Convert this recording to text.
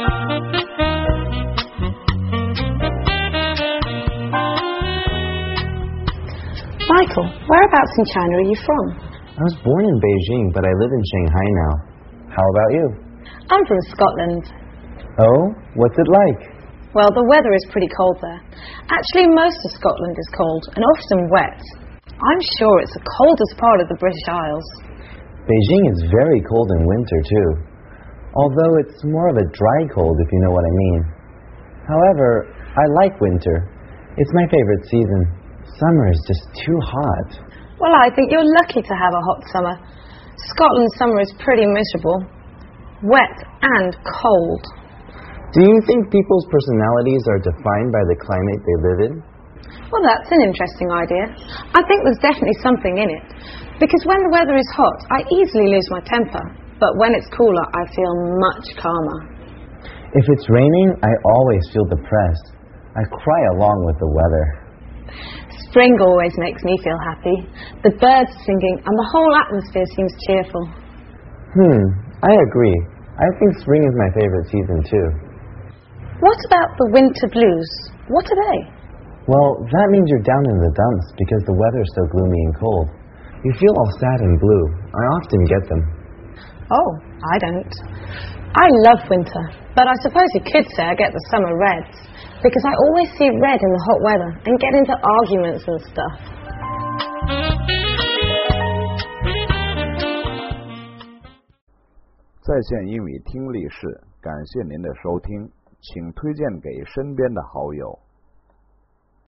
Michael, whereabouts in China are you from? I was born in Beijing, but I live in Shanghai now. How about you? I'm from Scotland. Oh? What's it like? Well, the weather is pretty cold there. Actually, most of Scotland is cold and often wet. I'm sure it's the coldest part of the British Isles. Beijing is very cold in winter, too. Although it's more of a dry cold, if you know what I mean. However, I like winter. It's my favorite season. Summer is just too hot. Well, I think you're lucky to have a hot summer. Scotland's summer is pretty miserable. Wet and cold. Do you think people's personalities are defined by the climate they live in? Well, that's an interesting idea. I think there's definitely something in it. Because when the weather is hot, I easily lose my temper. But when it's cooler, I feel much calmer. If it's raining, I always feel depressed. I cry along with the weather. Spring always makes me feel happy. The birds are singing and the whole atmosphere seems cheerful. I agree. I think spring is my favorite season too. What about the winter blues? What are they? Well, that means you're down in the dumps because the weather's so gloomy and cold. You feel all sad and blue. I often get them. Oh, I don't. I love winter, but I suppose you could say I get the summer reds. Because I always see red in the hot weather and get into arguments and stuff. 在线英语听力室，感谢您的收听，请推荐给身边的好友。